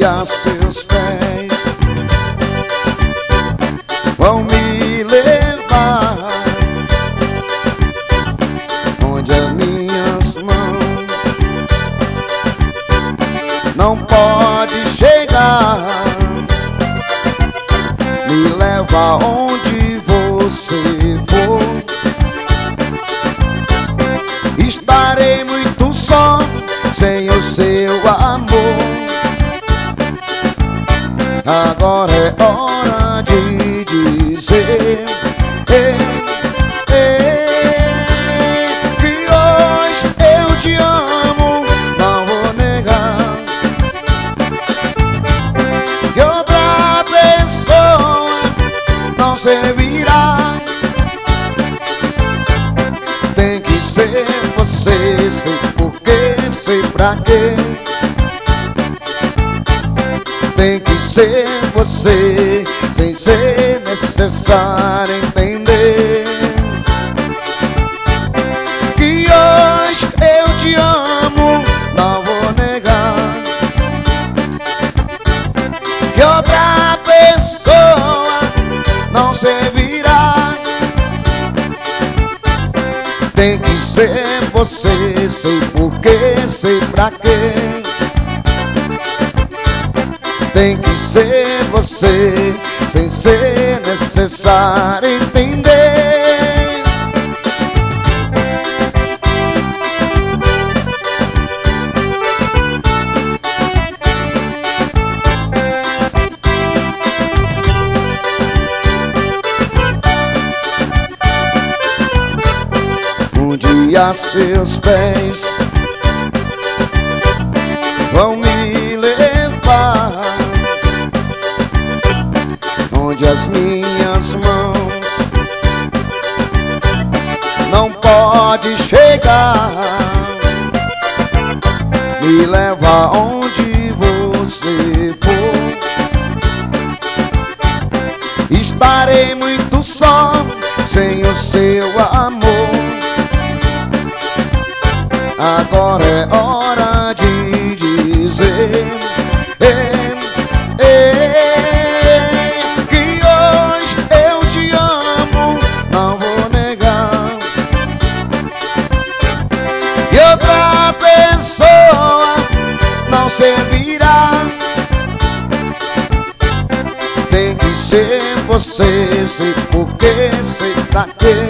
dia seus pés vão me levar onde as minhas mãos não pode chegar. Me leva onde você for. Estarei muito só sem o seu amor. Agora é hora de dizer que hoje eu te amo, não vou negar. Que outra pessoa não servirá. Tem que ser você, sei porquê, sei pra quê. Tem que ser você, sem ser necessário entender que hoje eu te amo, não vou negar. Que outra pessoa não servirá. Tem que ser você, sei porquê, sei pra quê. Tem que ser você, sem ser necessário entender um dia seus pés vão me levar onde as minhas mãos não pode chegar. Me leva onde você for. Estarei muito só sem o seu amor. Agora é hora de dizer e outra pessoa não servirá. Tem que ser você, sei porquê, sei pra quê.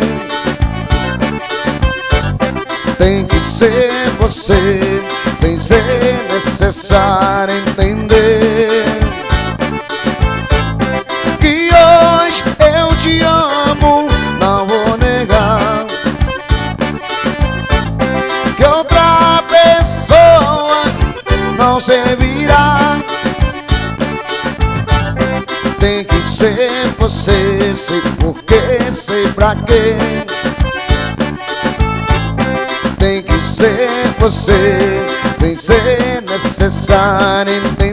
Tem que ser você, sem ser necessário entender que hoje eu te amo, não vou negar. Que outra pessoa não servirá. Tem que ser você, sei porquê, sei pra quê. Tem que ser você, sem ser necessário entender